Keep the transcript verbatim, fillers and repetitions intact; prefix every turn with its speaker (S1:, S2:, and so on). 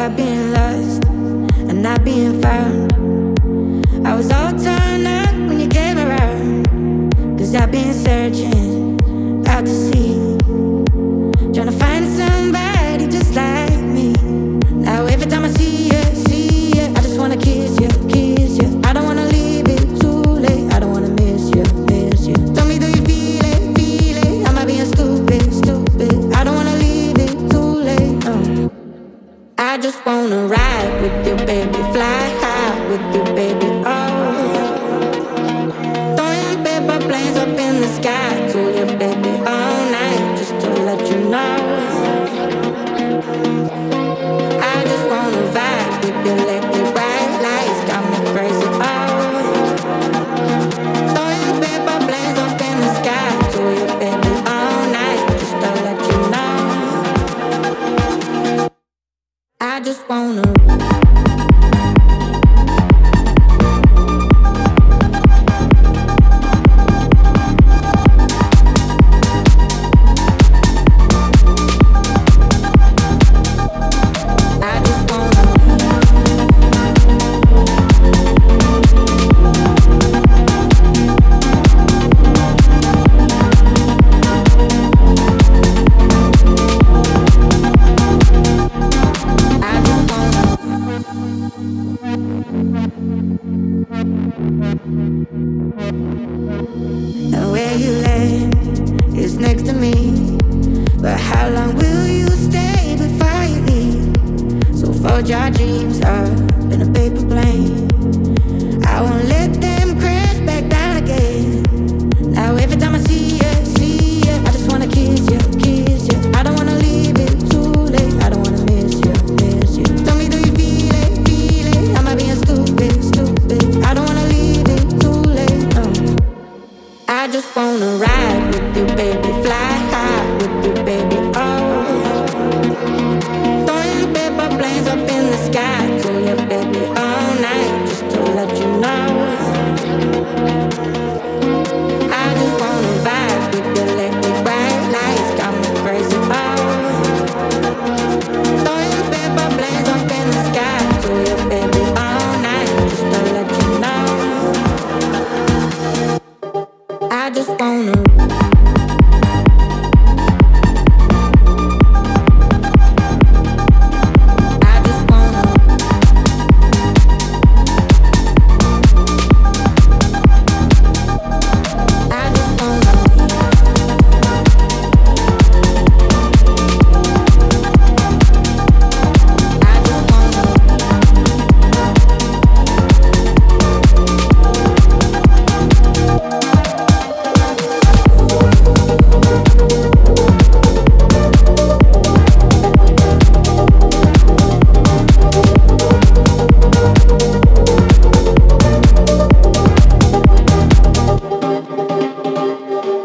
S1: I've been lost and not being found. I was all torn up when you came around. Cause I've been searching out to sea, trying to find somebody just like me. Now every time I see you, see you, I just wanna kiss you, kiss you. I don't wanna leave it too late. I don't wanna miss you, miss you. Tell me, do you feel it, feel it? Am I being stupid, stupid? I don't wanna leave it too late, no. I just wanna ride with you, baby, fly high with you, baby, oh. Throwing paper planes up in the sky to you, baby, all night, just to let you know. I just wanna vibe with you, let me bright lights got me crazy, oh. Throwing paper planes up in the sky to you, baby, all night, just to let you know. I just wanna. And where you land is next to me, but how long will you stay before you leave? So fold your dreams up in a paper plane. I won't let them crash back down again. Now every time I see you, see you, I just wanna kiss you, kiss you. I don't wanna leave it too late. I don't wanna miss you, miss you. Tell me, do you feel it, feel it? Am I being stupid, stupid? I don't wanna leave it too late, no. I just wanna ride with you, baby, fly high with you, baby, oh. Throwing paper planes up in the sky to you, baby, all night, just to let you know. I just wanna vibe with you, let me bright lights got me crazy, oh. Throwing paper planes up in the sky to you, baby, all night, just to let you know. I just wanna